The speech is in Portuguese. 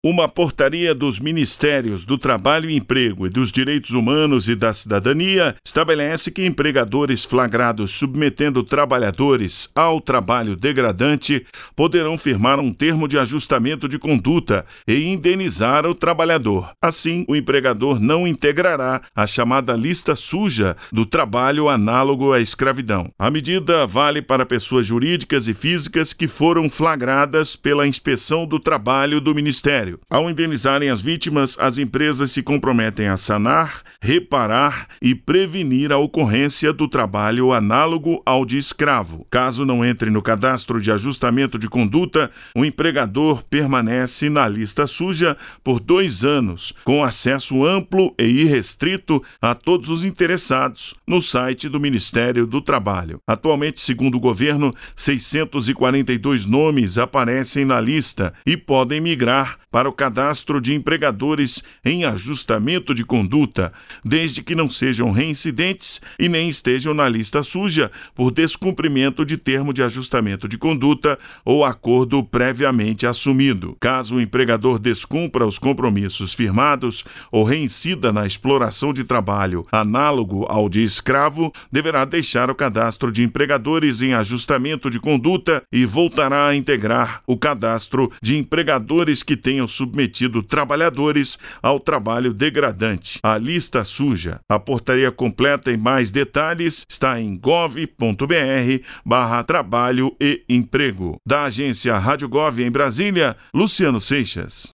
Uma portaria dos Ministérios do Trabalho e Emprego e dos Direitos Humanos e da Cidadania estabelece que empregadores flagrados submetendo trabalhadores ao trabalho degradante poderão firmar um termo de ajustamento de conduta e indenizar o trabalhador. Assim, o empregador não integrará a chamada lista suja do trabalho análogo à escravidão. A medida vale para pessoas jurídicas e físicas que foram flagradas pela Inspeção do Trabalho do Ministério. Ao indenizarem as vítimas, as empresas se comprometem a sanar, reparar e prevenir a ocorrência do trabalho análogo ao de escravo. Caso não entre no cadastro de ajustamento de conduta, o empregador permanece na lista suja por 2 anos, com acesso amplo e irrestrito a todos os interessados no site do Ministério do Trabalho. Atualmente, segundo o governo, 642 nomes aparecem na lista e podem migrar para o cadastro de empregadores em ajustamento de conduta, desde que não sejam reincidentes e nem estejam na lista suja por descumprimento de termo de ajustamento de conduta ou acordo previamente assumido. Caso o empregador descumpra os compromissos firmados ou reincida na exploração de trabalho análogo ao de escravo, deverá deixar o cadastro de empregadores em ajustamento de conduta e voltará a integrar o cadastro de empregadores que tenham submetido trabalhadores ao trabalho degradante, a lista suja. A portaria completa e mais detalhes está em gov.br/trabalho e emprego. Da agência Rádio Gov em Brasília, Luciano Seixas.